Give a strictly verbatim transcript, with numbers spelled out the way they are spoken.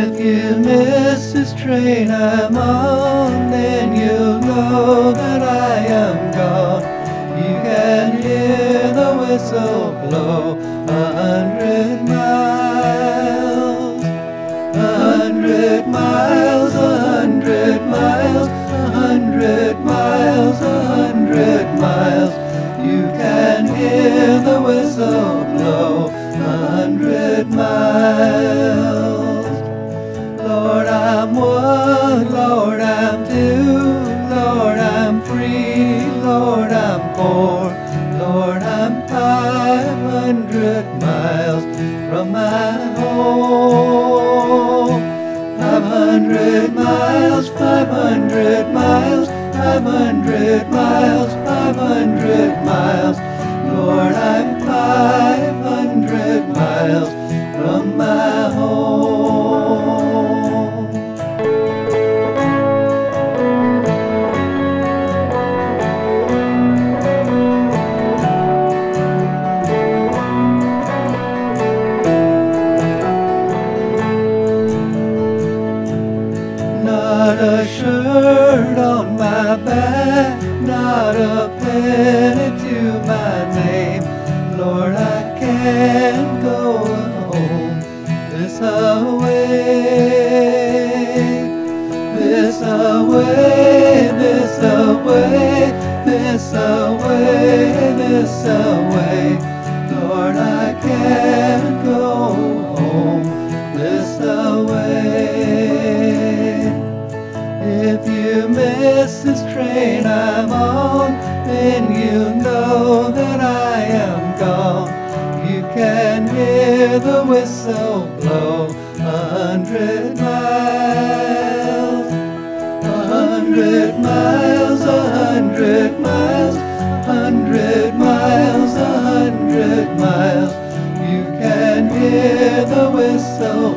If you miss this train I'm on, then you'll know that I am gone. You can hear the whistle blow a hundred miles, a hundred miles, a hundred miles, a hundred miles, a hundred miles. You can hear the whistle blow a hundred miles. Lord, I'm one, Lord, I'm two, Lord, I'm three, Lord, I'm four, Lord, I'm five hundred miles from my home. Five hundred miles, five hundred miles, five hundred miles, five hundred miles. Lord, I'm five hundred miles from my home. Not a shirt on my back, not a penny to my name. Lord, I can't go home this away, this away, this away, this away, this away. Lord, I can't go home this away. If you miss this train I'm on, then you know that I am gone. You can hear the whistle blow a hundred miles, a hundred miles, a hundred miles, a hundred miles, a hundred miles. You can hear the whistle